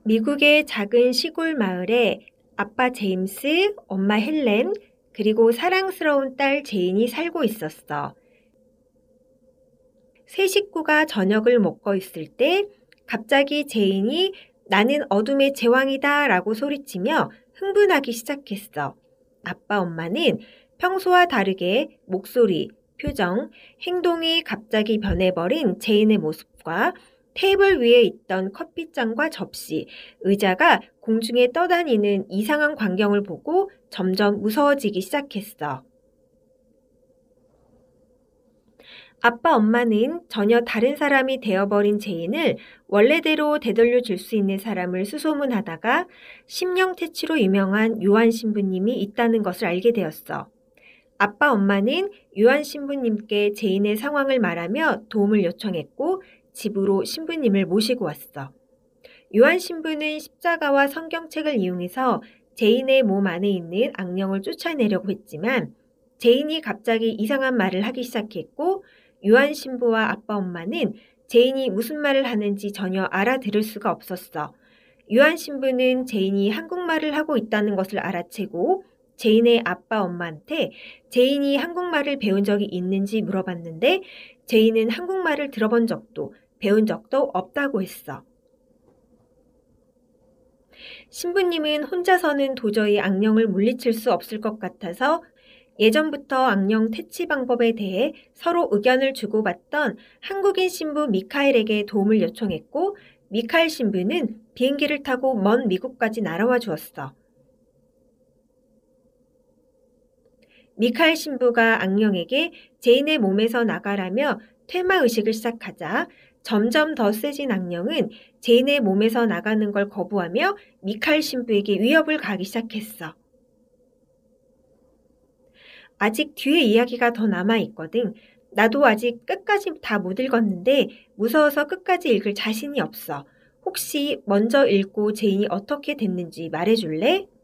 미국의 작은 시골 마을에 아빠 제임스, 엄마 헬렌, 그리고 사랑스러운 딸 제인이 살고 있었어. 세 식구가 저녁을 먹고 있을 때 갑자기 제인이 나는 어둠의 제왕이다 라고 소리치며 흥분하기 시작했어. 아빠 엄마는 평소와 다르게 목소리, 표정, 행동이 갑자기 변해버린 제인의 모습과 테이블 위에 있던 커피잔과 접시, 의자가 공중에 떠다니는 이상한 광경을 보고 점점 무서워지기 시작했어. 아빠 엄마는 전혀 다른 사람이 되어버린 제인을 원래대로 되돌려 줄 수 있는 사람을 수소문하다가 심령퇴치로 유명한 요한 신부님이 있다는 것을 알게 되었어. 아빠 엄마는 요한 신부님께 제인의 상황을 말하며 도움을 요청했고 집으로 신부님을 모시고 왔어. 요한 신부는 십자가와 성경책을 이용해서 제인의 몸 안에 있는 악령을 쫓아내려고 했지만 제인이 갑자기 이상한 말을 하기 시작했고 요한 신부와 아빠 엄마는 제인이 무슨 말을 하는지 전혀 알아들을 수가 없었어. 요한 신부는 제인이 한국말을 하고 있다는 것을 알아채고 제인의 아빠 엄마한테 제인이 한국말을 배운 적이 있는지 물어봤는데 제인은 한국말을 들어본 적도 배운 적도 없다고 했어. 신부님은 혼자서는 도저히 악령을 물리칠 수 없을 것 같아서 예전부터 악령 퇴치 방법에 대해 서로 의견을 주고받던 한국인 신부 미카엘에게 도움을 요청했고 미카엘 신부는 비행기를 타고 먼 미국까지 날아와 주었어. 미카엘 신부가 악령에게 제인의 몸에서 나가라며 퇴마의식을 시작하자 점점 더 세진 악령은 제인의 몸에서 나가는 걸 거부하며 미카엘 신부에게 위협을 가하기 시작했어. 아직 뒤에 이야기가 더 남아있거든. 나도 아직 끝까지 다 못 읽었는데 무서워서 끝까지 읽을 자신이 없어. 혹시 먼저 읽고 제인이 어떻게 됐는지 말해줄래?